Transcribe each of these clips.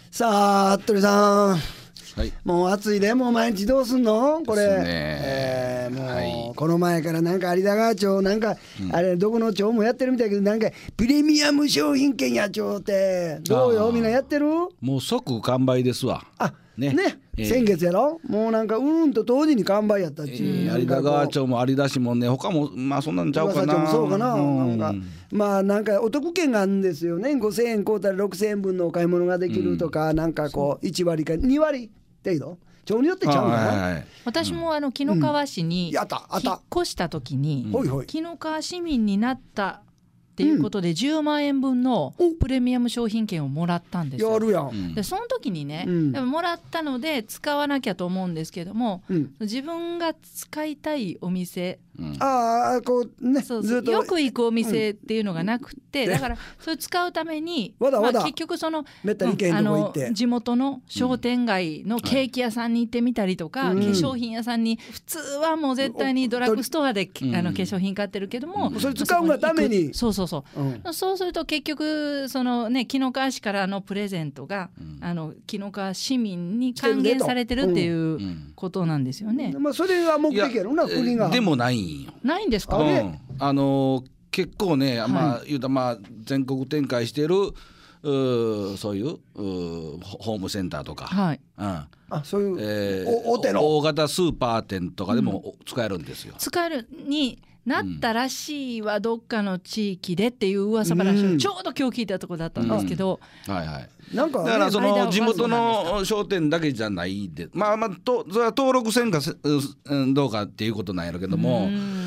さあ服部さん、 はい、 もう暑いで、もう毎日どうすんのこれ、もう、 はい、 この前からなんか有田川町なんか、あれどこの町もやってるみたいけど、なんかプレミアム商品券や町ってどうよ、みんなやってる？ もう即完売ですわ。 ね、先月やろ、もうなんかと同時に完売やったっち、 有田川町も有田市もね、他もまあそんなんちゃうかな。 もそうかな、なんかまあなんかお得券があるんですよね。5000円買うたら6000円分のお買い物ができるとか、なんかこう1割か2割程度、町によってちゃうんだな。 私も紀の川市に引っ越した時に、紀の川市民になったっていうことで10万円分のプレミアム商品券をもらったんですよ。 やるやん。 でその時にね、でももらったので使わなきゃと思うんですけども、自分が使いたいお店、 こうね、 そうそう、よく行くお店っていうのがなくて、だからそれ使うために結局その地元の商店街のケーキ屋さんに行ってみたりとか、化粧品屋さんに、普通はもう絶対にドラッグストアで化粧品買ってるけども、 それ使うがために、 そうすると結局そのね、紀の川市からのプレゼントが紀の川市民に還元されてるっていうことなんですよね。 それが目的やろな、国が。 でもないんよ。 ないんですか？ 結構ね、言うた全国展開してるそういうホームセンターとか、 そういう大手の大型スーパー店とかでも使えるんですよ。 使えるになったらしいはどっかの地域でっていう噂話をちょうど今日聞いたところだったんですけど、 なんかだからその地元の商店だけじゃないで、それは登録せんかどうかっていうことなんやろうけども、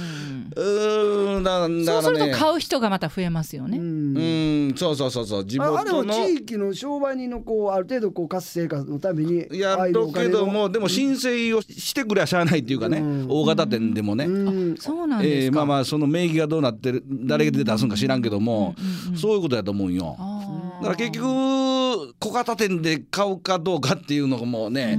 そうすると買う人がまた増えますよね。 そう地元のあれは地域の商売人のある程度活性化のためにやっとけども、でも申請をしてくれはしゃあないっていうかね、大型店でもね、 そうなんですか。 その名義がどうなってる、誰で出すんか知らんけども、そういうことやと思うんよ。だから結局小型店で買うかどうかっていうのがもうね、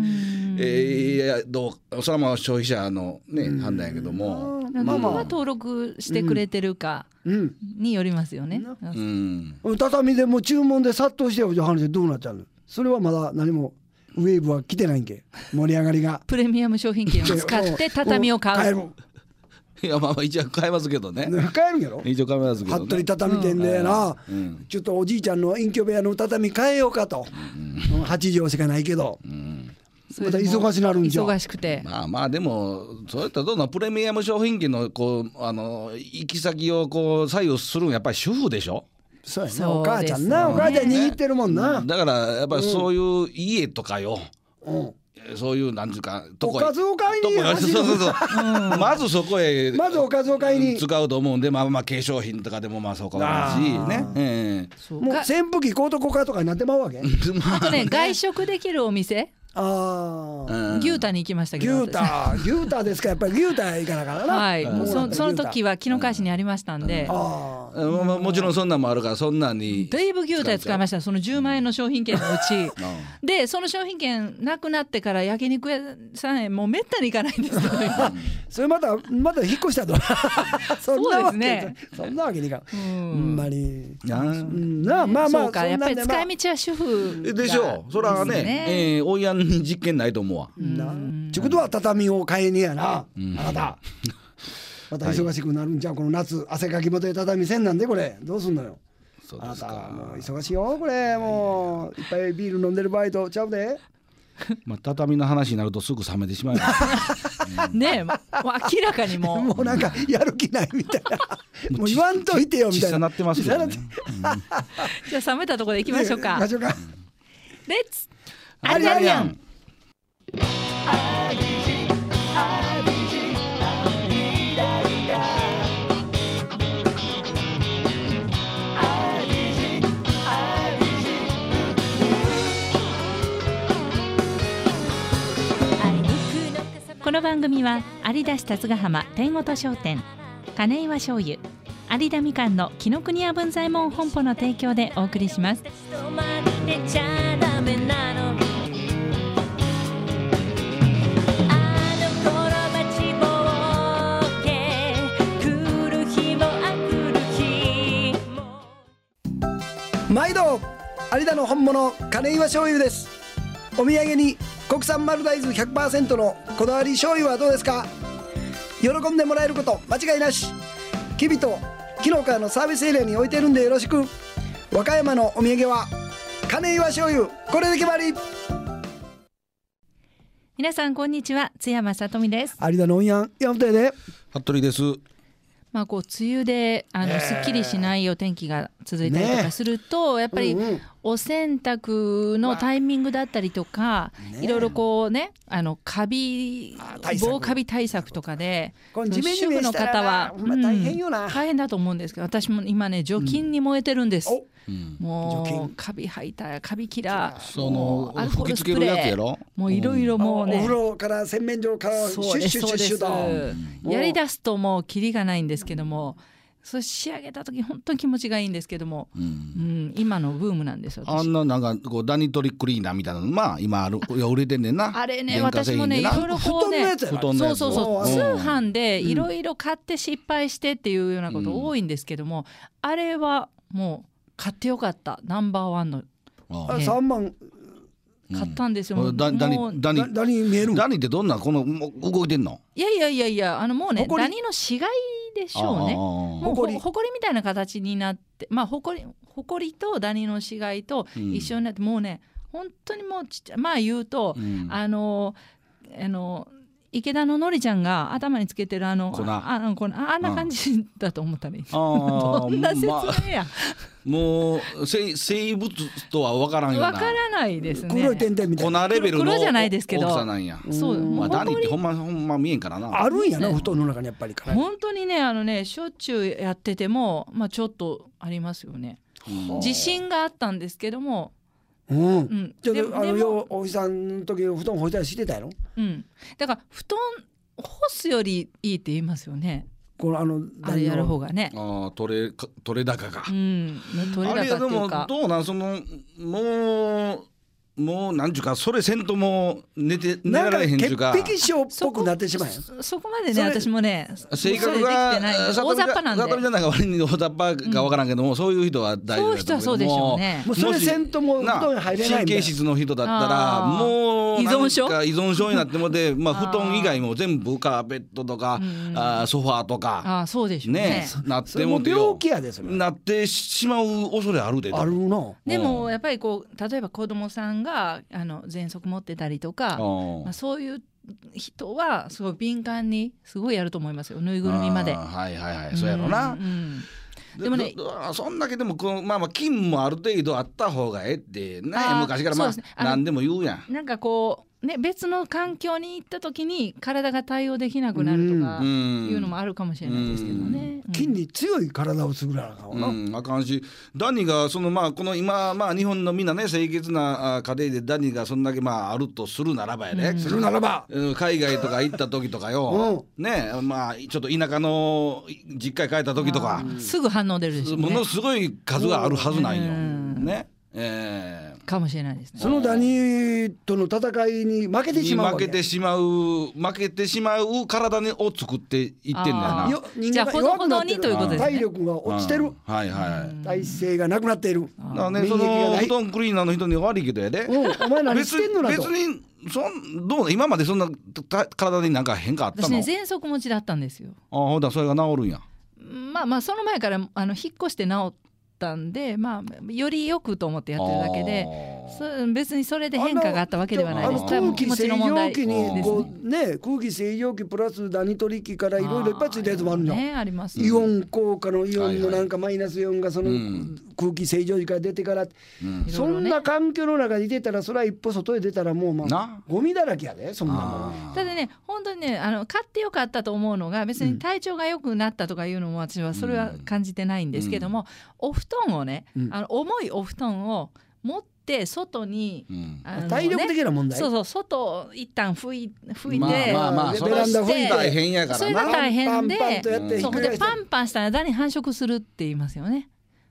それはまあ消費者のね判断やけども、 どこが登録してくれてるかによりますよね。 畳でも注文で殺到してる話どうなっちゃうの？それはまだ何もウェーブは来てないんけ、盛り上がりが。 プレミアム商品券を使って畳を買う。 いや一応買えますけどね。 買えるんやろ。 一応買えますけどね。 服部畳店でな、ちょっとおじいちゃんの隠居部屋の畳変えようかと、8畳しかないけど、また忙しなるんじゃ。 忙しくて、 でもそういったどんなプレミアム商品券の行き先を左右するのやっぱり主婦でしょ。 そうやな、お母ちゃんな、お母ちゃん握ってるもんな。 だからやっぱりそういう家とかよ、そういうなんていうかおかずを買いに走る。 まずそこへまずおかずを買いに使うと思うんで、化粧品とかでもそうかもしね、 もう扇風機コートコカとかになってまうわけ。 あとね、外食できるお店、牛タに行きましたけど、 牛タですか。やっぱり牛タ行かなからな。 その時は紀の川市にありましたんで、 もちろんそんなんもあるから、そんなんにだいぶ牛タ使いました。その10万円の商品券のうちで、その商品券なくなってから焼肉屋さんへもうめったに行かないんですけどそれまた引っ越したとそうですね。 そんなわけにいかん。ほんまにそうか、やっぱり使い道は主婦でしょう。それはね、おいやんに実験ないと思うわ。 ちゅうことは畳を買いにやな、あなたまた忙しくなるんじゃん、この夏汗かき元で畳せんなんで、これどうすんのよ。あなたもう忙しいよ、これもういっぱいビール飲んでる場合とちゃうで。 畳の話になるとすぐ冷めてしまうねえ、明らかにもうなんかやる気ないみたいなもう言わんといてよみたいななってますけどね。 じゃあ冷めたところで行きましょうか。レッツアリアン。 この番組は有田市辰ヶ浜天音商店、金岩醤油、有田みかんの紀ノ国屋文左衛門本舗の提供でお送りします。 毎度有田の本物金岩醤油です。お土産に国産丸大豆 100% のこだわり醤油はどうですか。喜んでもらえること間違いなし。きびと紀の川のサービスエリアに置いてるんでよろしく。和歌山のお土産は金岩醤油、これで決まり。 皆さんこんにちは、津山さとみです。 有田のおんやん山本で服部です。 こう梅雨ですっきりしないお天気が続いたりとかすると、やっぱりお洗濯のタイミングだったりとか、いろいろこうね、防カビ対策とかで主婦の方は大変だと思うんですけど、私も今ね除菌に燃えてるんです。もうカビ吐いたカビキラー、アルコールスプレー、もういろいろもうね、 お風呂から洗面所からシュッシュッシュッシュとやりだすともうキリがないんですけども、それ仕上げた時本当に気持ちがいいんですけども、今のブームなんですよ。 あんななんかこうダニ取りクリーナーみたいなの今売れてんねんな。 あれね、私もねいろいろこうね、そう通販でいろいろ買って失敗してっていうようなこと多いんですけども、あれはもう買ってよかった、ナンバーワンの 3万買ったんですよ。 ダニ見える。ダニってどんなこの動いてんの？ いやもうね、ダニの死骸でしょうね。もうほこりみたいな形になって、ほこりとダニの死骸と一緒になって、もうね本当にもうちっちゃい、言うと、池田ののりちゃんが頭につけてるあんな感じだと思ったらいい。どんな説明や。 もう生物とは分からんような。 分からないですね。 黒い点々みたいな。 粉レベルの黒じゃないですけど。 大きさなんや。 そう。 ダニってほんま見えんからな。 あるんやな、布団の中にやっぱり。 本当にねしょっちゅうやっててもちょっとありますよね。自信があったんですけども。 ちょっとおじさんの時布団干したりしてたやろ。 だから布団干すよりいいって言いますよね。 あれやる方がね。 取れ高が。 取れ高っていうか。あれでもどうなん、もうなんちゅうか、それせんとも寝られへんちゅうか、 潔癖症っぽくなってしまう。 そこまでね、私もね性格が大雑把なんで、 里見じゃないか割に大雑把か分からんけども、そういう人は大丈夫だと思うけども、そういう人はそうでしょうね。 もうそれせんとも布団に入れないんだ。 神経質の人だったらもう依存症になってもで、布団以外も全部カーペットとかソファーとかそうでしょうね。 なっても病気やで、それなってしまう恐れあるで。 あるの。 でもやっぱりこう、例えば子供さんが喘息持ってたりとか、そういう人はすごい敏感にすごいやると思いますよ、ぬいぐるみまで。 そうやろな。でもね、そんだけでも菌もある程度あった方がええってね、昔から何でも言うやん。 なんかこうね、別の環境に行った時に体が対応できなくなるとかいうのもあるかもしれないですけどね。 菌に強い体を作らなあかんな。 あかんし、ダニがこの今日本のみんなね、清潔な家庭でダニがそんだけあるとするならばやね、 するならば海外とか行った時とかよね、ちょっと田舎の実家に帰った時とかすぐ反応出るでしょうね。 ものすごい数があるはずなんよね。 かもしれないですね。 そのダニとの戦いに負けてしまうわけ。 負けてしまう体を作っていってんだよな。 じゃあほどほどにということですね。 体力が落ちてる、体勢がなくなっている。 だからね、その布団クリーナーの人に悪いけどやで、 お前何してんのなと。 別にどう今までそんな体になんか変化あったの？ 私ね、喘息持ちだったんですよ。 ほんだらそれが治るんや。 その前から引っ越して治ったんで、よりよくと思ってやってるだけで、別にそれで変化があったわけではないです。 空気清浄機に空気清浄機プラスダニ取り機からいろいろいっぱいついたやつもあるの。 あります。 イオン効果のイオンのなんかマイナスイオンがその空気清浄機から出てから、そんな環境の中に出たら、それは一歩外へ出たらもうゴミだらけやで、そんなもん。 ただね、本当にね、買ってよかったと思うのが、別に体調が良くなったとかいうのも私はそれは感じてないんですけども、お布団をね、重いお布団を持って外に、 体力的な問題。 外を一旦拭いて、 それ大変やからな。 それが大変で、 パンパンとやってパンパンしたらダニ繁殖するって言いますよね。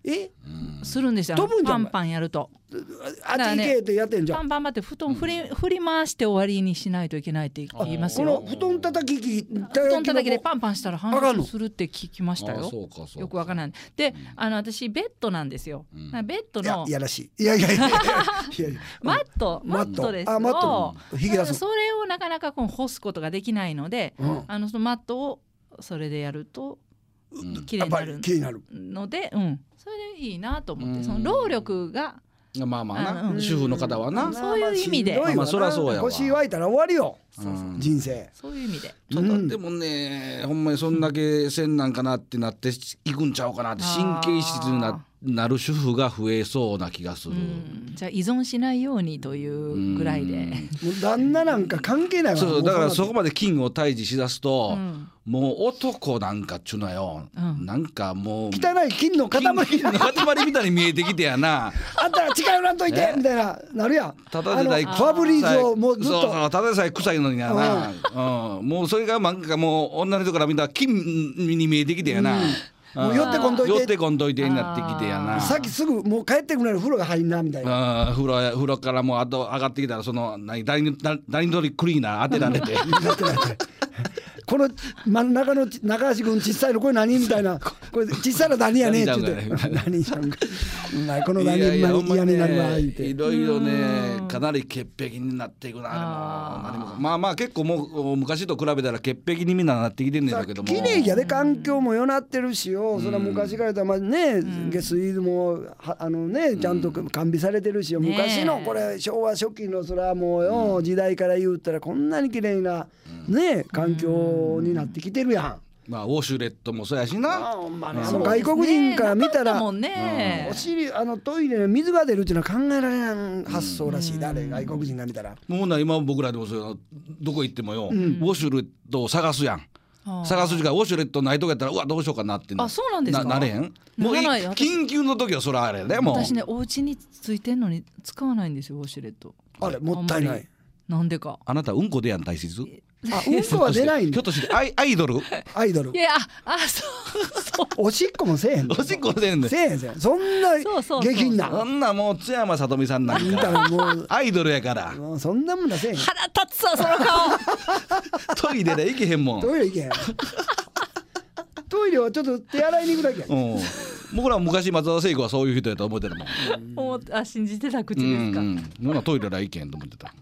するんですよ。パンパンやると。 あっち行けってやってんじゃん。 パンパン待って布団振り回して終わりにしないといけないって言いますよ。 この布団叩きでパンパンしたら反射するって聞きましたよ。よくわからない。で私ベッドなんですよ。ベッドのいやらしい。 マットですけど、それをなかなか干すことができないので、そのマットをそれでやると綺麗になるので、それでいいなと思って、その労力がまあな、主婦の方はな、 そういう意味で、 そりゃそうやわ。 腰湧いたら終わりよ、人生。 そういう意味で。 でもね、ほんまにそんだけせんなんかなってなっていくんちゃうかなって、神経質になる主婦が増えそうな気がする。 じゃあ依存しないようにというぐらいで、 もう旦那なんか関係ないわ。 そうだからそこまで金を退治しだすと、もう男なんかっちゅうのよ、なんかもう汚い金の塊みたいに見えてきてやな。 あんた近寄らんといてみたいなるやん。 ただでさえファブリーズをもうずっとただでさえ臭いのにやな、もうそれがなんかもう女の人から見たら金に見えてきてやな。 もう寄ってこんといてになってきてやな。 さっきすぐもう帰ってくるのに風呂が入んなみたいな。 風呂からもうあと上がってきたらそのダニ取りクリーナー当てられてこの真ん中の中橋君小さいのこれ何みたいな、これ小さなダニやねって言って何ちゃんかこのダニ嫌になるわ言っていろいろね、かなり潔癖になっていくな。まあ結構もう昔と比べたら潔癖にみんななってきてんねんだけども、 綺麗やで環境もよなってるしよ、それは昔から言ったらね、下水もちゃんと完備されてるしよ、昔のこれ昭和初期のそれはもうよ時代から言ったらこんなに綺麗なね環境になってきてるやん。 まあウォシュレットもそうやしな。 外国人から見たらお尻トイレに水が出るっていうのは考えられない発想らしい。誰外国人が見たらもう今僕らでもそうどこ行ってもよ、ウォシュレットを探すやん。探す時間ウォシュレットないとこやったらうわどうしようかなってそうなんですか。 なれへん。もう緊急の時はそれあれね。もう私ねお家についてんのに使わないんですよウォシュレット。 あれもったいない。 なんでか。 あなたうんこでやん大切。 うんこは出ないんだ。 ひょっとしてアイドル。 いやそうおしっこもせえへん。 おしっこもせえへんね。 せえへんそんな下品な。 そんなもう津山さとみさんなんかアイドルやから。 そんなもんだせえへん。 腹立つわその顔。 トイレで行けへんもん。 トイレ行けへん。トイレはちょっと手洗いに行くだけや。 僕ら昔松田聖子はそういう人やと思ってたもん。信じてた口ですか。 トイレら行けへんと思ってた。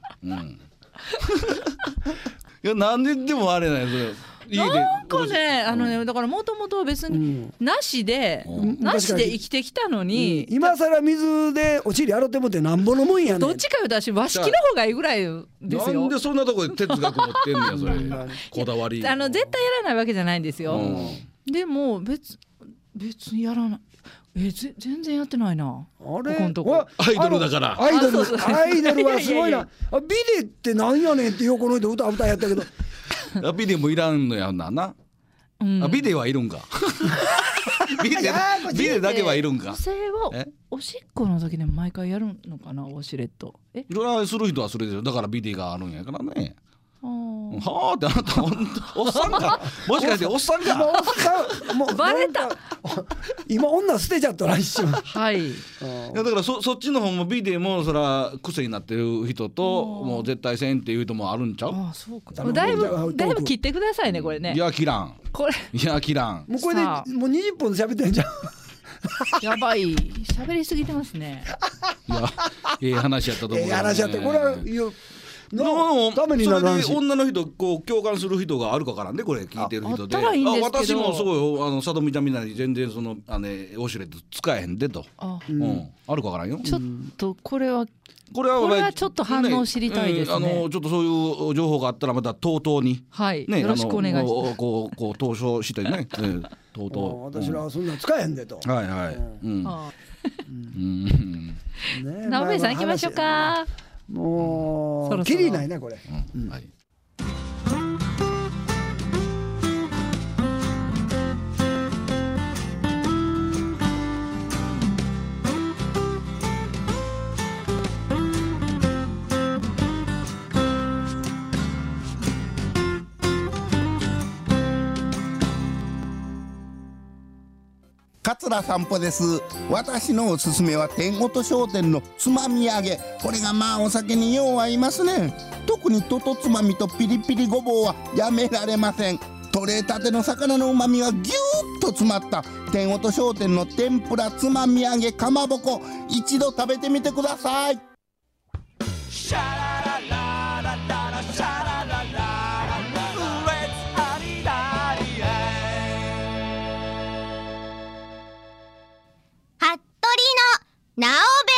いやなんででもあれなんやそれ。 なんかねだからもともと別になしで生きてきたのに、 今更水でお尻洗ってもってなんぼのもんやねん。 どっちか言うと私和式の方がいいぐらいですよ。 なんでそんなとこで哲学持ってんねやそれ。こだわり。 絶対やらないわけじゃないんですよ。でも別にやらない。全然やってないな。 あれアイドルだから。 アイドルはすごいな。ビデってなんやねんって横の人歌やったけど。 ビデもいらんのやんな。ビデはいるんか。ビデだけはいるんか。 女性はおしっこの時で毎回やるのかなウォシュレット。 する人はそれでだからビデがあるんやからね。はあってあなたおっさんかもしかしておっさんかもうバレた今女捨てちゃったら一瞬。 はいだからそっちの方もビデもそら癖になってる人ともう絶対せんっていう人もあるんちゃう。 そうか。だいぶ切ってくださいねこれね。 いや切らんこれいや切らん。 もうこれでもう20分喋ってんじゃん。 やばい喋りすぎてますね。 いや話やったと思う。 話やってこれはためになる話。それで女の人共感する人があるかからねこれ聞いてる人で。私もそうよさとみちゃんみたいに全然そのウォシュレット使えへんでと。あるかからんよ。 ちょっとこれはちょっと反応知りたいですね。 ちょっとそういう情報があったらまたTOTOによろしくお願いします。 こう投書してねTOTO。 私らはそんな使えへんでと。 はいはい。 直江さん行きましょうか。 もうキリないねこれ。 桂桂散歩です。私のおすすめは天音商店のつまみ揚げ。これがまあお酒によう合いますね。特にととつまみとピリピリごぼうはやめられません。取れたての魚のうまみがぎゅーっと詰まった天音商店の天ぷらつまみ揚げかまぼこ、一度食べてみてください。シャララララララシャララララレッツハリダリエ。 服部のナオベ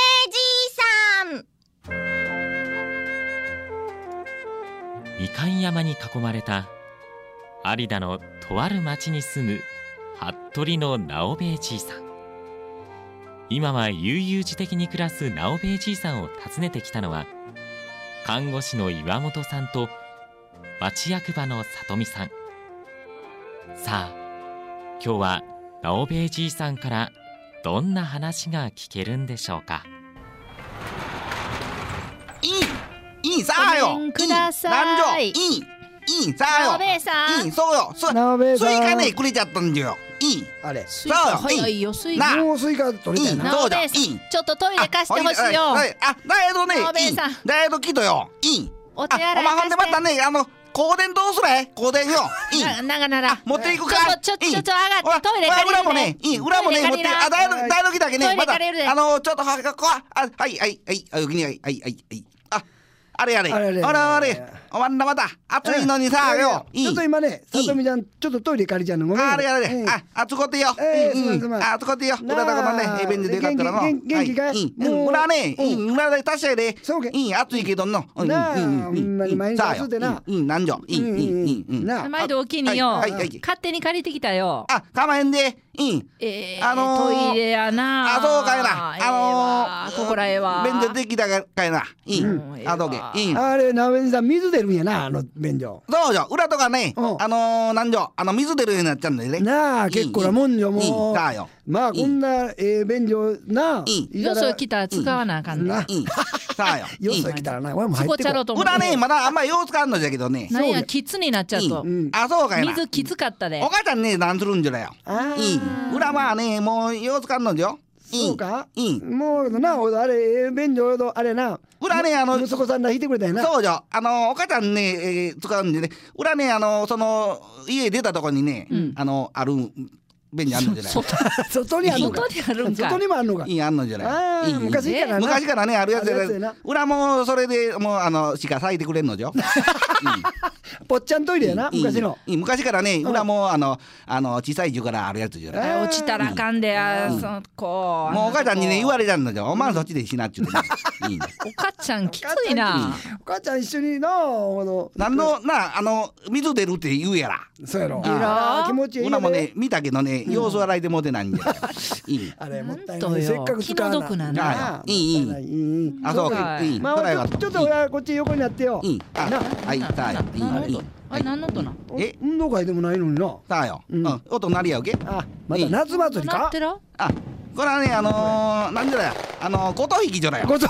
ーじいさん。 みかん山に囲まれた有田のとある町に住む服部の直兵衛じいさん。今は悠々自適に暮らす直兵衛じいさんを訪ねてきたのは、看護師の岩本さんと町役場の里美さん。さあ、今日は直兵衛じいさんからどんな話が聞けるんでしょうか。 いいさあよ、 ごめんください。 いいさあよ、 直兵衛さん。 そうよ、 直兵衛さん、 スイカねくれちゃったんじゃよ。 あれスイカ早いよ、スイカ。 もうスイカ取れたよな。 直兵衛さん、ちょっとトイレ貸してほしいよ。 だけどね、 直兵衛さん、 だけど来とよ。 お手洗いお前ほんでまたね、香典どうすれ？香典よ。 長なら持っていくか。 ちょっと上がってトイレ借りるね。 裏もね、裏もね持って。台の木だけね、またちょっとはい。あれ。おまんらまた暑いのにさよ。 ちょっと今ね、さとみちゃんちょっとトイレ借りちゃうのごめん。 あれ。暑こってよ。暑こってよ。裏だからね、便利でよかったらの。 元気かい？ 裏ね、裏で足してで。 そうけ。 暑いけどの。 なあ、ほんまに毎日暑うてな。 なんじゃ。 なあ。毎度お気によ。勝手に借りてきたよ。 かまへんで。 トイレやな。 そうかいな。 ここらへは。 便所できたかいな。どけ。 あれ、なべんさん水出るんやな、便所。 そうじゃ、裏とかね、なんじゃ、水出るようになっちゃうんだよね。 なあ、結構なもんじゃもう。 だよ。 まあ、こんな便所な。 よそ来たら使わなあかんな。 さあよ。 よそ来たらな、俺も入ってこ。 裏ね、まだあんまり様子かんのじゃけどね。 なんや、キツになっちゃうと。 そうかいな。 水きつかったで。 お母ちゃんね、なんするんじゃだよ。裏はね、もう様子かんのじゃ。 そうか。もうな、あれ便所あれな。 裏ね、 息子さんが引いてくれたよな。 そうじゃ、お母ちゃんね、使うんでね。裏ね、その家出たとこにね、ある便所あるんじゃない。 外にあるのか。外にもあるのか。 あんのじゃない。 昔からね、 あるやつで。裏もそれでもうしか咲いてくれんのじゃ。 ぽっちゃんトイレやな、昔の。 昔からね、裏も小さい樹からあるやつじゃない。 落ちたらあかんでや、 もうお母ちゃんにね言われたんだじゃ。お前そっちでしなっちゅうね。 お母ちゃんきついな。 お母ちゃん一緒にな、 なんのな水出るって言うやら。 そうやろ。気持ちいい。 裏もね見たけどね、様子笑いでもてないんじゃ。 あれもったいない。せっかく使うな。 気の毒なんだ。 あ、そうか。 まあちょっと親こっち横になってよ。 はい、さあよ。 あれ何の音な？ 運動会でもないのにな。 さあよ。音鳴りやうけ？ また夏祭りか？ これはねなんじゃだよ。ごと引きじゃだよ。 ごと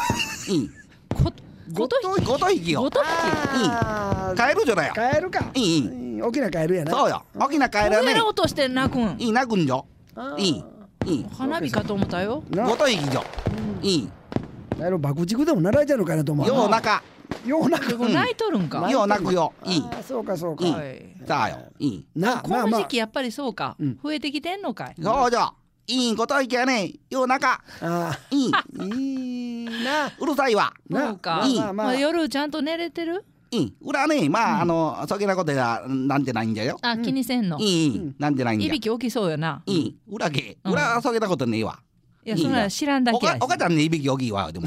引きよ。カエルじゃだよ。 カエルか。大きなカエルやな。 そうよ。大きなカエルはね。 声の音して泣くん。 泣くんじゃ。 花火かと思ったよ。 ごと引きじゃ。 爆竹でも習えちゃうのかなと思う。 よう中。 泣いとるんか。 よう泣くよ。 そうか。さあよ。 この時期やっぱりそうか。増えてきてんのかい。 そうじゃ。ごと引きはね、よう中。 いいな。 うるさいわ。 そうか。夜ちゃんと寝れてる？ 裏ね、まあそげなことやなんてないんじゃよ。 気にせんの。 なんてないんじゃ。 いびき起きそうよな。 裏そげなことねえわ。 いや、そんな知らんだけやし。 お母ちゃんねいびき起きわでも。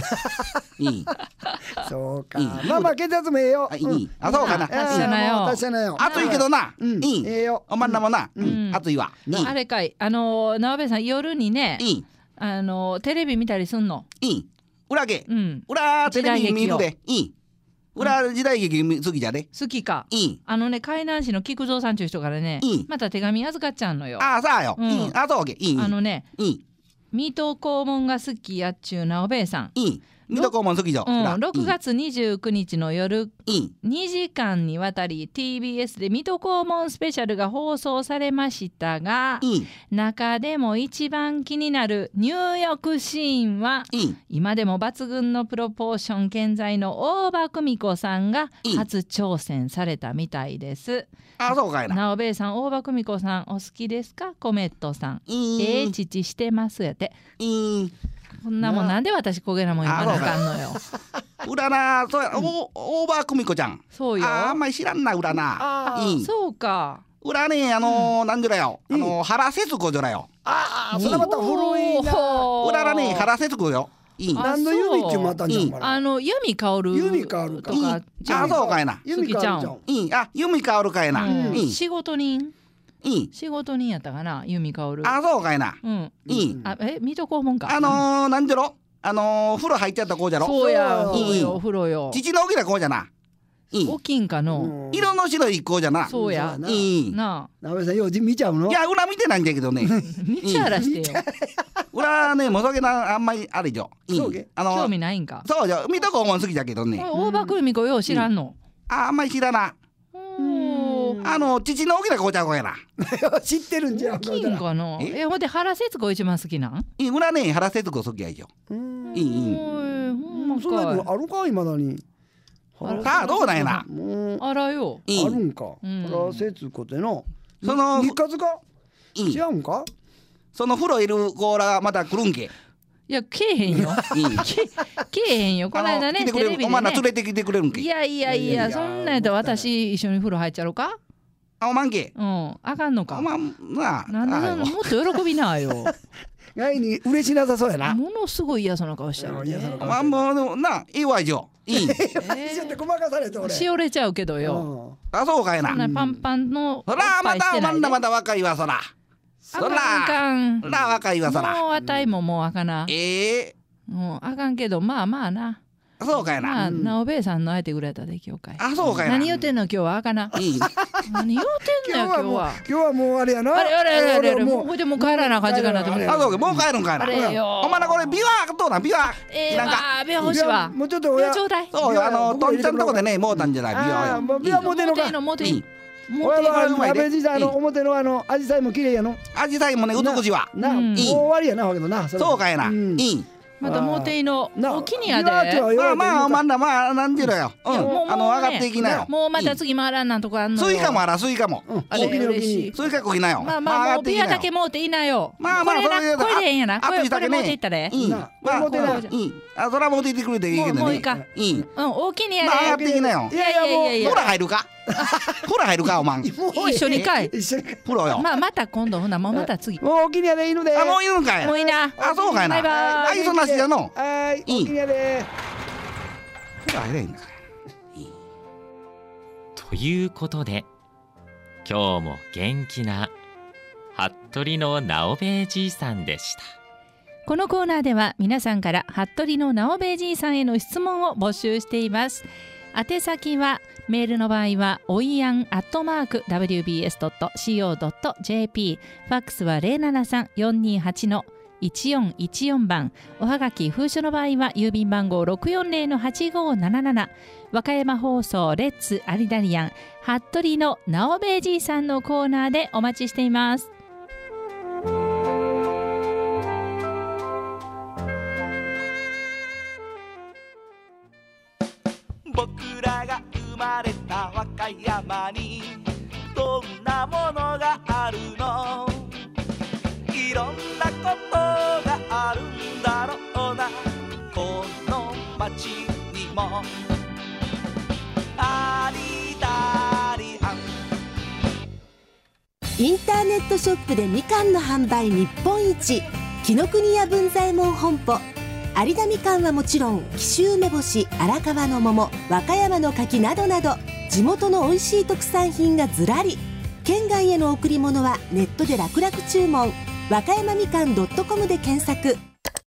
そうか。まあ血圧もええよ。 そうかな。 達者なよ。 暑いけどな。 ええよ。 おまんらもな。暑いわ。 あれかい、直部さん夜にね、テレビ見たりすんの？ 裏テレビ見るで。裏時代劇好きじゃね。 好きか。海南市の菊蔵さんちゅう人からね、また手紙預かっちゃうのよ。 さあよ。そうけ。 水戸黄門が好きやっちゅう直兵衛さん。 水戸黄門式場、 6月29日の夜2時間にわたり TBS で水戸黄門スペシャルが放送されましたが、中でも一番気になる入浴シーンは今でも抜群のプロポーション健在の大場久美子さんが初挑戦されたみたいです。 そうかいな。 直兵衛さん、大場久美子さんお好きですか？コメットさん、父してますやて。こんなもんなんで私焦げなもん言わなあかんのよ。 裏な、そうや、大場久美子ちゃん。 そうよ。 あんまり知らんな、裏な。 そうか。 裏ね、なんじゃらよ、原節子じゃらよ。 それまた古いな。 裏らね、原節子よ。 何の由美ってまたんじゃんかな。 由美香るとか。 そうかいな。 由美香るちゃん。 由美香るかいな。 仕事人やったかな、由美香る。 そうかいな。 水戸黄門か。 なんじゃろ、風呂入っちゃった子じゃろ。 そうや、お風呂よ。 父の大きな子じゃな。 大きいんかの。 色の白い子じゃな。 そうや。なあ。なべさんよう見ちゃうの？ いや、裏見てないんだけどね。 見ちゃらしてよ。 裏ね、もそげなあんまりあれじゃ。 興味ないんか。 そうじゃ、水戸黄門好きだけどね。 大場久美子よう知らんの？ あんまり知らな。父の大きな子ちゃう子やな。 知ってるんじゃん。 大きいんかな。ほんで原節子一番好きなん？ 裏ね、原節子好きやよ。 そんなのあるか、今だに。 さあ、どうなんやな。 あらよ。 あるんか。原節子っての。その日数か。違うんか。 その風呂いる子らまた来るんけ。 いや、けえへんよ。けえへんよ。この間ね、テレビでね。 お前ら連れてきてくれるんけ。 いや、そんなんやったら私一緒に風呂入っちゃろうか。 おまんけ。 あかんのか。 なんでもっと喜びなよ。 外に嬉しなさそうやな。 ものすごい嫌そうな顔してる。 もうな、いいわ以上。 しおれちゃうけどよ。 そうかいな。 パンパンの。 そらまだ若いわそら。 あかん。 若いわそら。 もうあたいももうあかな。もうあかんけど、まあな。 そうかいな。 直兵衛さんの相手ぐらいだったらできようかい。 そうかいな。 何言ってんの今日はあかな。何言ってんのよ今日は。 今日はもうあれやな。 あれもう帰らな感じかなと思って。 そうか、もう帰るんかいな。お前らこれビワどうなんビワ。 なんかビワ欲しいわ。 もうちょっと親ちょうだい。 そうよ、とんちゃんとこでね、もうたんじゃないビワよ。 ビワ持てんのか。 持ていい。 俺は安倍じいさん表のアジサイも綺麗やの。 アジサイもね、美しいわ。 もう終わりやなわけどな。 そうかいな。 またモテイのお気にやで。 まあなんでろよ。上がっていきなよ。 もうまた次回らんなんとこあんのよ。 スイカもあら、スイカも。 あれ嬉しい。 スイカこぎなよ。 まあもうビアだけもうていいなよ。これでええんやな。これもうていったで。 まあもうてな。そらもうていってくれていいけどね。 もういいか。大きにやで。 上がっていきなよ。 いや。 ほら入るか。ほら入るかおまん。 一緒にかい。 プロよ。 また今度ほなもうまた次。 もう大きにやでいいので。 もういるんかい。 もういいな。 そうかいな。 バイバイ。 そんなしじゃの。 はい、大きにやで。 ということで、今日も元気な服部の直兵衛じいさんでした。 このコーナーでは皆さんから服部の直兵衛じいさんへの質問を募集しています。宛先はメールの場合はおいやん@wbs.co.jp、 ファックスは 073-428-1414 番、おはがき封書の場合は郵便番号 640-8577、 和歌山放送レッツアリダリアン服部の直兵衛じいさんのコーナーでお待ちしています。 僕らが生まれた和歌山にどんなものがあるの、いろんなことがあるんだろうな、この街にもありだりあん。 インターネットショップでみかんの販売日本一、紀ノ国屋文左衛門本舗。有田みかんはもちろん、紀州梅干し、荒川の桃、和歌山の柿などなど、地元の美味しい特産品がずらり。県外への贈り物はネットで楽々注文。和歌山みかん .com で検索。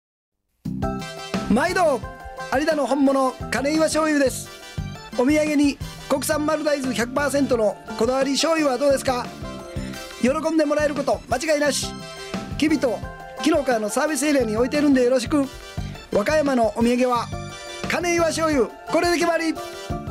毎度有田の本物金岩醤油です。お土産に国産丸大豆 100% のこだわり醤油はどうですか。喜んでもらえること間違いなし。きびと昨日からのサービスエリアに置いてるんでよろしく。和歌山のお土産は金岩醤油、これで決まり。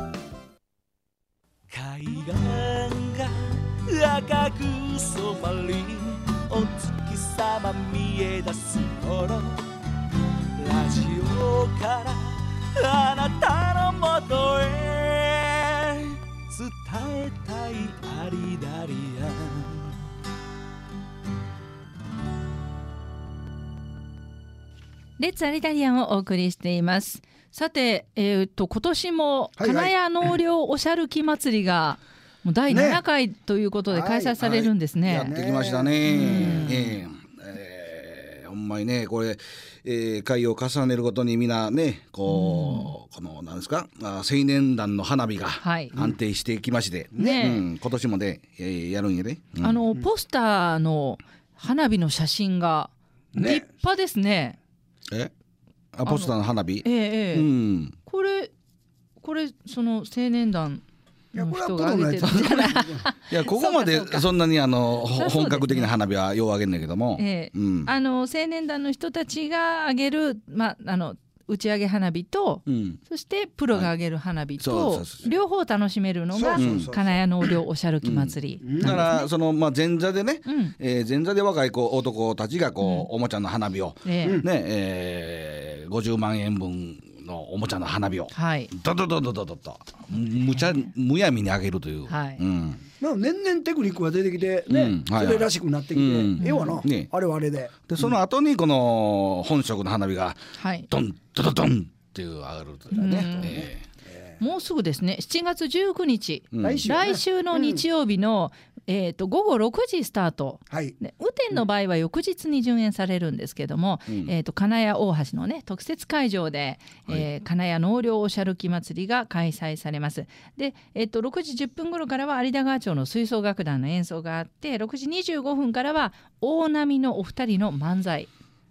海岸が赤く染まり、お月様見え出す頃、ラジオからあなたのもとへ伝えたいアリダリアン。 レッツアリダリアンをお送りしています。さて、今年も金谷納涼おしゃるき祭りがもう第7回ということで開催されるんですね。 やってきましたね。ほんまにね、これ、回を重ねるごとにみんなね、このなんですか、青年団の花火が安定してきまして、今年もね、やるんやで、 ポスターの花火の写真が立派ですね。 ポスターの花火、 これその青年団の人が上げてるんじゃない。 いや、ここまでそんなに本格的な花火はよう上げんねんけども、 青年団の人たちが上げる、打ち上げ花火と、そしてプロが上げる花火と、両方楽しめるのが金谷納涼おしゃるき祭り。 だからその前座でね、前座で若い男たちがおもちゃの花火を50万円分のおもちゃの花火をドドドドドドとむやみに上げるという。 年々テクニックが出てきてね、それらしくなってきてええわな、あれはあれで。 その後にこの本色の花火がドンドドドンっていう上がるというね。 もうすぐですね、7月19日、来週の日曜日の午後6時スタート、雨天の場合は翌日に順延されるんですけども、金谷大橋のね特設会場で、金谷納涼おしゃるき祭りが開催されます。で、6時10分頃からは有田川町の吹奏楽団の演奏があって、6時25分からは大波のお二人の漫才、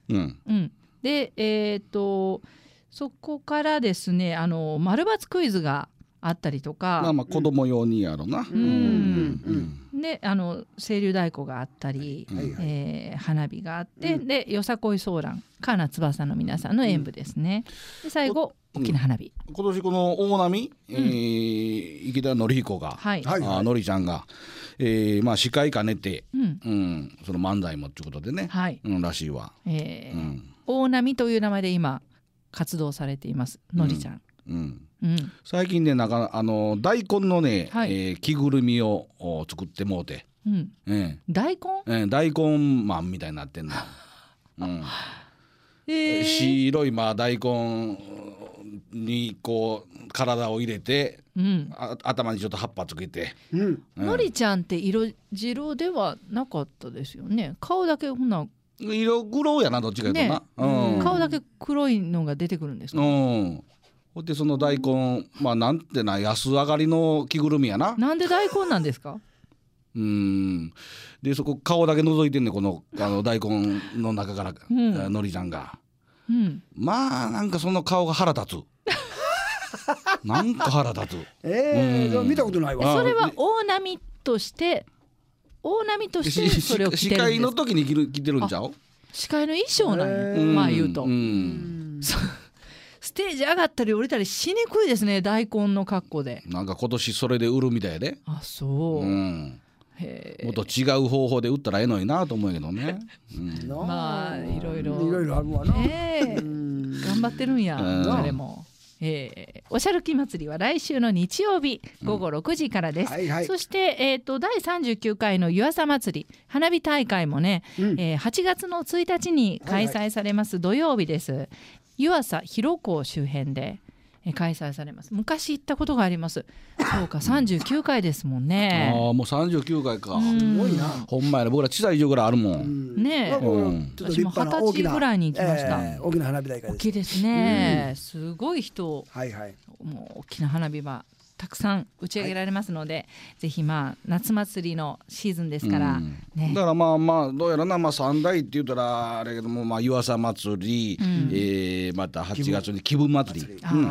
でそこからですね、丸抜クイズがあったりとか、 子供用にやろな。 で清流太鼓があったり、花火があって、でよさこいソーランカーナ翼の皆さんの演舞ですね。で最後大きな花火、 今年この大波、池田紀彦が、のりちゃんが、司会兼ねて、その漫才もっていうことでね、らしいわ。 大波という名前で今活動されていますのりちゃん。 最近ね、なんか大根のね、着ぐるみを作ってもうて、 大根、 大根マンみたいになってんの。白い大根にこう体を入れて、頭にちょっと葉っぱつけて。 のりちゃんって色白ではなかったですよね。顔だけほんな色黒やな、どっちかとな、 顔だけ黒いのが出てくるんですか。 でその大根、なんてな、安上がりの着ぐるみやな。 なんで大根なんですか。 でそこ顔だけ覗いてんね、この大根の中から、のりちゃんが、なんかその顔が腹立つ。なんか腹立つ。 見たことないわ。 それは大波としてそれを着てるんですか。 司会の時に着てるんちゃう。 司会の衣装なんや、言うと、ステージ上がったり降りたりしにくいですね、大根の格好で。 なんか今年それで売るみたいで。 あ、そう、 もっと違う方法で売ったらええのになと思うけどね。 いろいろあるわな。 頑張ってるんや、誰も。おしゃるき祭りは来週の日曜日午後6時からです。そして、第39回の湯浅祭り花火大会もね、8月の1日に開催されます土曜日です。湯浅広港周辺で開催されます。昔行ったことがあります。そうか、39回ですもんね。 もう39回か。すごいな。ほんまやね、僕ら小さい以上ぐらいあるもんね。私も20歳ぐらいに行きました。 大きな花火大会です。 大きいですね。すごい人、もう大きな花火はたくさん打ち上げられますので、ぜひ夏祭りのシーズンですから、 だからどうやらな、3大って言ったらあれけども、湯浅祭り、また8月に気分祭り、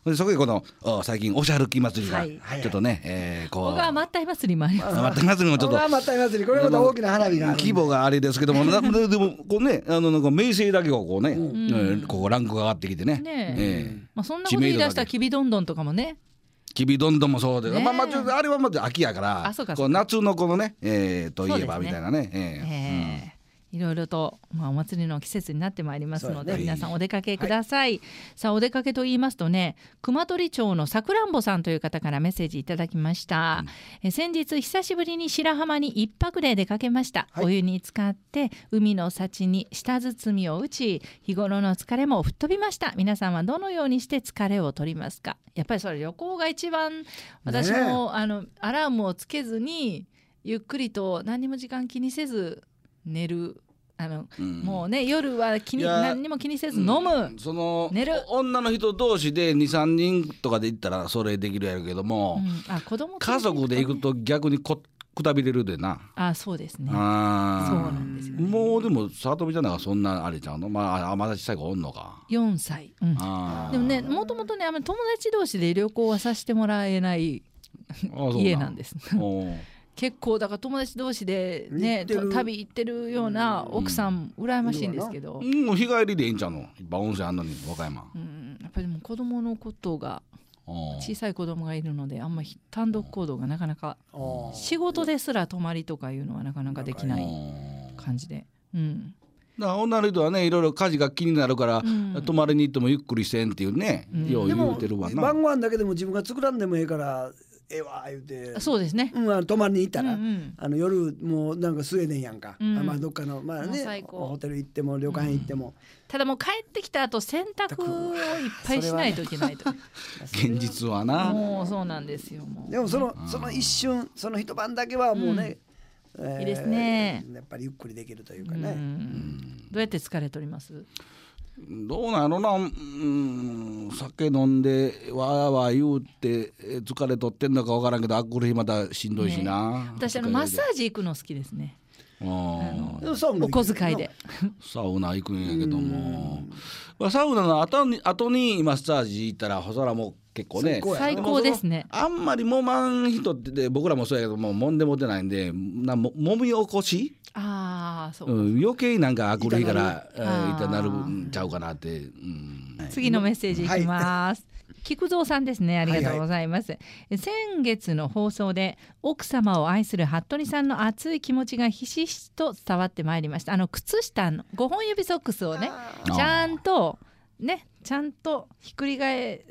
そこでこの最近おしゃ歩き祭りがちょっとね、 ここがまったい祭りもあります。 まったい祭りもちょっとまったい祭り、これまた大きな花火が規模があれですけどもでもこうねなんか名声だけがこうね、ここランクが上がってきてね。 そんなこと言い出したらきびどんどんとかもね。 きびどんどんもそうで、あれはまず秋やからこう夏のこのねといえばみたいなね。 いろいろと、お祭りの季節になってまいりますので、皆さんお出かけください。さあお出かけと言いますとね、熊取町のさくらんぼさんという方からメッセージいただきました。先日久しぶりに白浜に一泊で出かけました。お湯に浸かって海の幸に舌包みを打ち、日頃の疲れも吹っ飛びました。皆さんはどのようにして疲れを取りますか？やっぱりそれ旅行が一番、私もアラームをつけずにゆっくりと何にも時間気にせず寝る。もうね夜は何にも気にせず飲む、寝る。 女の人同士で 2,3 人とかで行ったらそれできるやるけども、家族で行くと逆にくたびれるでな。 そうですね。そうなんですよね。 もうでも里見ちゃんがそんなあれちゃうの？まだ小さい子おんのか。 4歳。でもねもともとね友達同士で旅行はさせてもらえない家なんです。結構だから友達同士でね旅行ってるような奥さん羨ましいんですけど、 もう日帰りでいいんちゃうの？いっぱい温泉あんのに和歌山。 やっぱりでも子供のことが小さい子供がいるのであんまり単独行動がなかなか仕事ですら泊まりとかいうのはなかなかできない感じで。 だから女の人はねいろいろ家事が気になるから、泊まりに行ってもゆっくりせんっていうね、よう言うてるわな。 晩ご飯だけでも自分が作らんでもええから言うて。 そうですね。 泊まりに行ったら、夜もうなんかスウェーデンやんか、どっかのホテル行っても旅館行っても、 ただもう帰ってきた後洗濯をいっぱいしないといけないと。 現実はな。 もうそうなんですよ。 でもその一瞬その一晩だけはもうね、 いいですね。 やっぱりゆっくりできるというかね。 どうやって疲れ取ります？ どうなんやろな、酒飲んでわーわー言うて疲れ取ってんのか分からんけどあくる日またしんどいしな。 私マッサージ行くの好きですね。お小遣いでサウナ行くんやけども、サウナの後にマッサージ行ったらそらもう結構ね最高ですね。 あんまり揉まん人って僕らもそうやけども揉んでもてないんで揉み起こし余計なんかあくる日から痛なるんちゃうかなって。 次のメッセージいきます。菊蔵さんですね、ありがとうございます。先月の放送で奥様を愛する服部さんの熱い気持ちがひしひしと伝わってまいりました。靴下の5本指ソックスをねちゃんとひっくり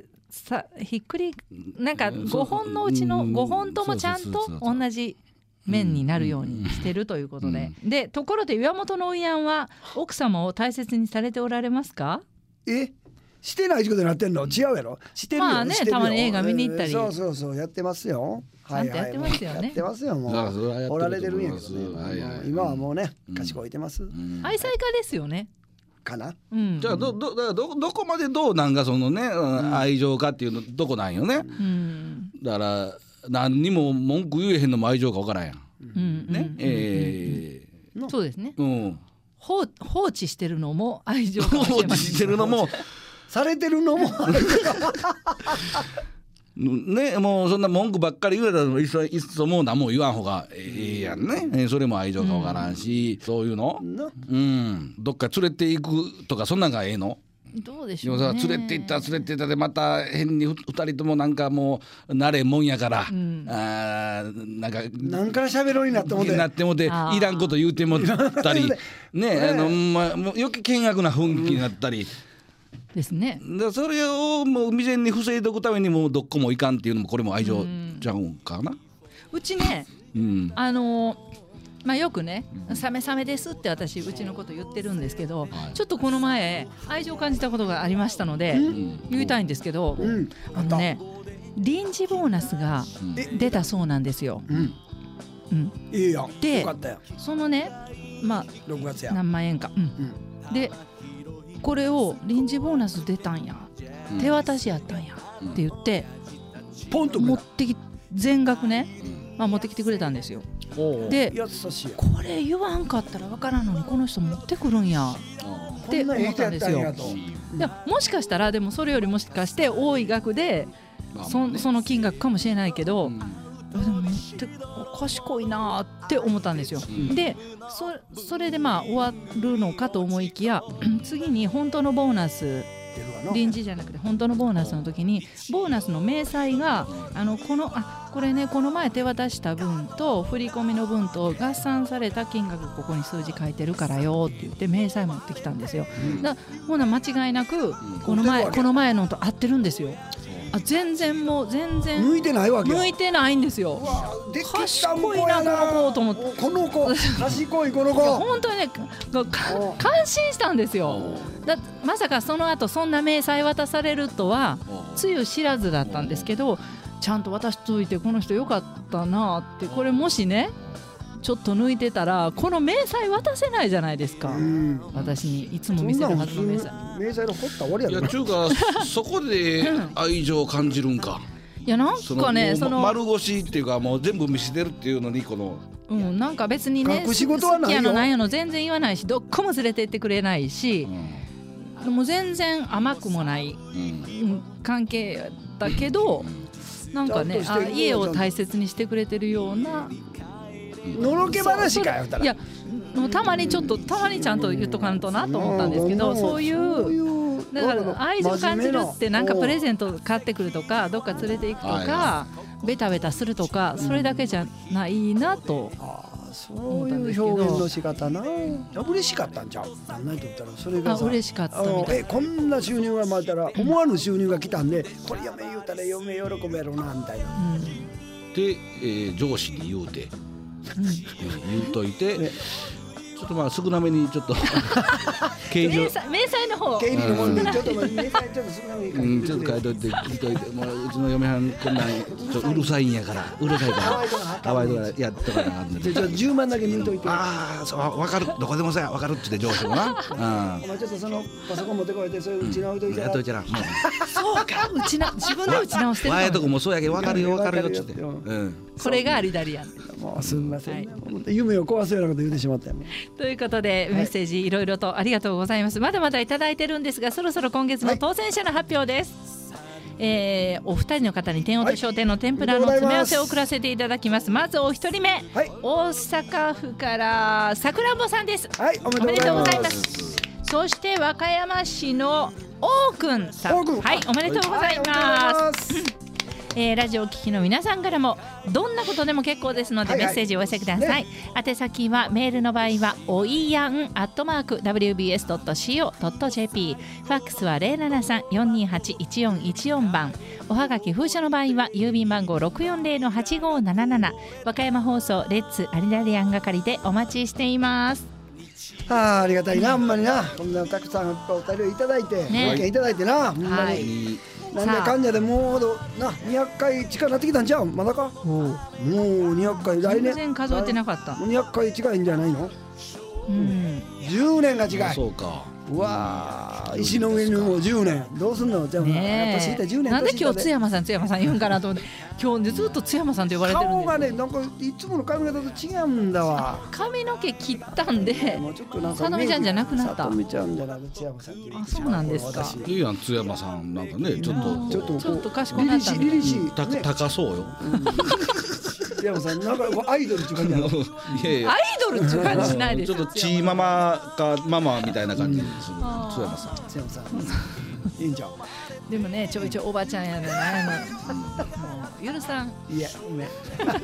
なんか5本のうちの5本ともちゃんと同じ面になるようにしてるということで、ところで岩本のおいやんは奥様を大切にされておられますか？ してないことになってんの？違うやろ。してるよ。 たまに映画見に行ったり、 そうやってますよ。 ちゃんとやってますよね。 やってますよ。もうおられてるんやけどね。今はもうね賢いてます。 愛妻家ですよね。 かな。 じゃあどこまでどうなんかそのね愛情かっていうのどこなんよね。だから何にも文句言えへんのも愛情か分からんやん。ね。 そうですね。放置してるのも愛情かもしれません。 放置してるのもされてるのもね、もうそんな文句ばっかり言うたらいっそもう何も言わん方がええやんね。それも愛情か分からんし、そういうのどっか連れていくとかそんなんがええの？ どうでしょうね。 連れて行ったでまた変に2人ともなんかもう慣れもんやから、なんか何から喋ろうになってもていらんこと言うてもったりね、余計険悪な雰囲気になったりですね。 それをもう未然に防いでおくためにもうどっこもいかんっていうのもこれも愛情ちゃうんかな。 うちね、よくねサメサメですって私うちのこと言ってるんですけど、ちょっとこの前愛情を感じたことがありましたので言いたいんですけど、臨時ボーナスが出たそうなんですよ。 いいやん。 でそのね 6月や何万円か、でこれを臨時ボーナス出たんや、手渡しやったんやって言ってポンと持ってき全額ね、持ってきてくれたんですよ。でこれ言わんかったらわからんのにこの人持ってくるんやって思ったんですよ。 でもしかしたらでもそれよりもしかして多い額で、その金額かもしれないけど、でもめっちゃ賢いなって思ったんですよ。でそれで終わるのかと思いきや次に本当のボーナス、臨時じゃなくて本当のボーナスの時にボーナスの明細がこれね、この前手渡した分と振り込みの分と合算された金額ここに数字書いてるからよって言って明細持ってきたんですよ。だほな間違いなくこの前のと合ってるんですよ。全然向いてないわけよ。 向いてないんですよ。賢いなこの子と思って、 この子賢いこの子本当にね感心したんですよ。まさかその後そんな明細渡されるとはつゆ知らずだったんですけど、ちゃんと渡しといてこの人よかったなって。これもしねちょっと抜いてたらこの明細渡せないじゃないですか。私にいつも見せるはずの明細の掘った終わりやろ。 いやちゅうかそこで愛情を感じるんか。 いやなんかね丸腰っていうかもう全部見せてるっていうのにこのなんか別にね隠し事はないよ。 好きやのないの全然言わないし、どっこも連れてってくれないし、もう全然甘くもない関係だけど、なんかね家を大切にしてくれてるようなのろけ話かよ。 いやたまにちゃんと言っとかんとなと思ったんですけど、そういうだから愛情感じるってなんかプレゼント買ってくるとかどっか連れて行くとかベタベタするとかそれだけじゃないなと。 そういう表現の仕方な。嬉しかったんちゃう。なんないと言ったらそれがさ嬉しかったみたい。 こんな収入がまたら思わぬ収入が来たんで、これ嫁言うたら嫁喜ぶやろうなみたいな。 で、上司に言うて言うといて、ちょっと少なめにちょっと明細の方経理のもんでちょっと明細ちょっと少なめにちょっと書いといて聞いといて、もううちの嫁はんこんなんちょっとうるさいんやから淡いとかやっとかなあかんねん。 じゃあ10万だけ抜いといて。 そう分かる、どこでもさ分かるって言って上司もな。 お前ちょっとそのパソコン持ってこいて、それうち直しといてやっといてな。 そうか自分で打ち直してる。 前とこもそうやけど分かるよってって。 これがアリダリアン。 もうすみません、夢を壊すようなこと言ってしまったよ。 ということでメッセージいろいろとありがとうございます。まだまだいただいてるんですが、そろそろ今月の当選者の発表です。お二人の方に天音と商店の天ぷらの詰め合わせを送らせていただきます。まずお一人目、大阪府からさくらんぼさんです。おめでとうございます。そして和歌山市のおうくんさん、おめでとうございます。ラジオを聴きの皆さんからもどんなことでも結構ですのでメッセージをお寄せください。宛先はメールの場合はおいやん@wbs.co.jp、 ファックスは 073-428-1414 番、おはがき封書の場合は郵便番号 640-8577、 和歌山放送レッツアリダリアン係でお待ちしています。 ありがたいな、ほんまにな。こんなたくさんお便りいただいて、ご意見いただいてな、ほんまになんでかんじゃでもうな200回近くなってきたんちゃう。まだか。もう200回、来年全然数えてなかった。 200回近いんじゃないの。10年が近い。 そうか。 うわ石の上にもう10年どうすんの。じゃあ年いた10年。 なんで今日津山さん言うんかなと思って、今日ずっと津山さんと呼ばれてるんです。 顔がねなんかいつもの髪型と違うんだわ。 髪の毛切ったんでもうちょっとなんかさとみちゃんじゃなくなった。 さとみちゃんじゃなく津山さんって。 そうなんですか。 いいやん津山さん、なんかねちょっと賢くなったリリシー高そうよ。 津山さんなんかアイドルって感じなの。 アイドルって感じしないです。 ちょっとチーママかママみたいな感じする津山さん。 津山さんいいんじゃん。 でもねちょいちょいおばちゃんやねんな。もう許さん。 いやごめん。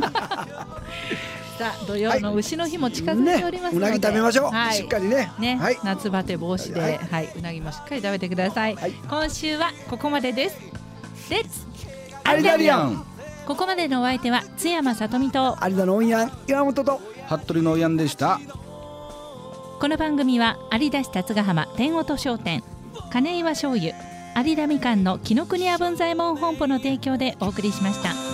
さあ土曜の牛の日も近づいておりますので、 うなぎ食べましょう。しっかりね。 夏バテ防止でうなぎもしっかり食べてください。今週はここまでです。レッツアリダリアン。 ここまでのお相手は津山さとみと有田のおんやん岩本と服部のおやんでした。 この番組は有田市辰ヶ浜天音商店、金岩醤油、有田みかんの紀ノ国屋文左衛門本舗の提供でお送りしました。